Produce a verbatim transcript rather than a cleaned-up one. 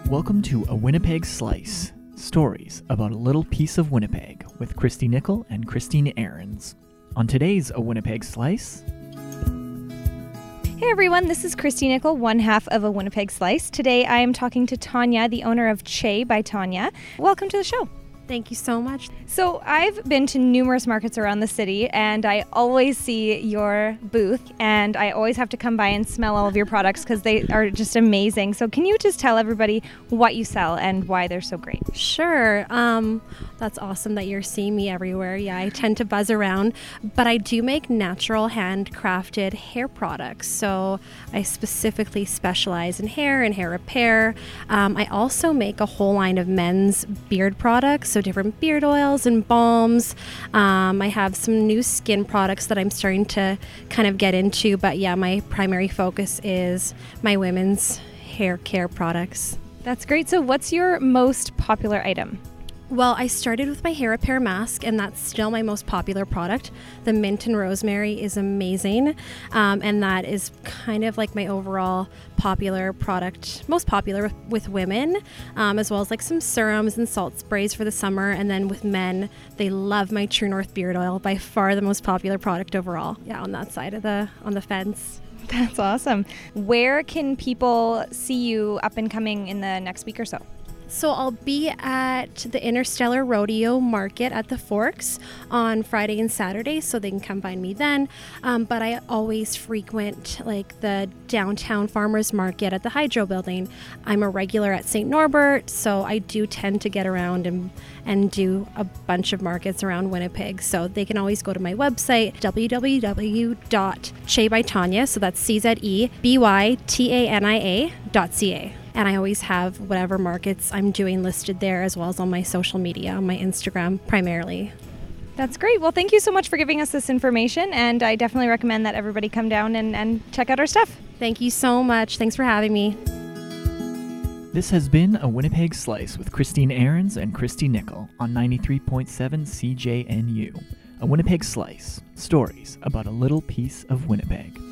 Welcome to A Winnipeg Slice, stories about a little piece of Winnipeg with Christy Nickel and Christine Ahrens. On today's A Winnipeg Slice... Hey everyone, this is Christy Nickel, one half of A Winnipeg Slice. Today I am talking to Tanya, the owner of Che by Tanya. Welcome to the show. Thank you so much. So I've been to numerous markets around the city and I always see your booth and I always have to come by and smell all of your products because they are just amazing. So can you just tell everybody what you sell and why they're so great? Sure. Um, that's awesome that you're seeing me everywhere. Yeah, I tend to buzz around, but I do make natural handcrafted hair products. So I specifically specialize in hair and hair repair. Um, I also make a whole line of men's beard products. So different beard oils and balms. Um, I have some new skin products that I'm starting to kind of get into. But yeah, my primary focus is my women's hair care products. That's great. So what's your most popular item? Well, I started with my hair repair mask, and that's still my most popular product. The mint and rosemary is amazing, um, and that is kind of like my overall popular product, most popular with, with women, um, as well as like some serums and salt sprays for the summer. And then with men, they love my True North beard oil, by far the most popular product overall. Yeah, on that side of the on the fence. That's awesome. Where can people see you up and coming in the next week or so? So I'll be at the Interstellar Rodeo Market at the Forks on Friday and Saturday, so they can come find me then. Um, but I always frequent like the downtown farmers market at the Hydro Building. I'm a regular at Saint Norbert, so I do tend to get around and and do a bunch of markets around Winnipeg. So they can always go to my website, w w w dot che by tanya, so that's C Z E B Y T A N I A dot C A. And I always have whatever markets I'm doing listed there, as well as on my social media, on my Instagram primarily. That's great. Well, thank you so much for giving us this information. And I definitely recommend that everybody come down and, and check out our stuff. Thank you so much. Thanks for having me. This has been A Winnipeg Slice with Christine Ahrens and Christy Nickel on ninety-three point seven C J N U. A Winnipeg Slice, stories about a little piece of Winnipeg.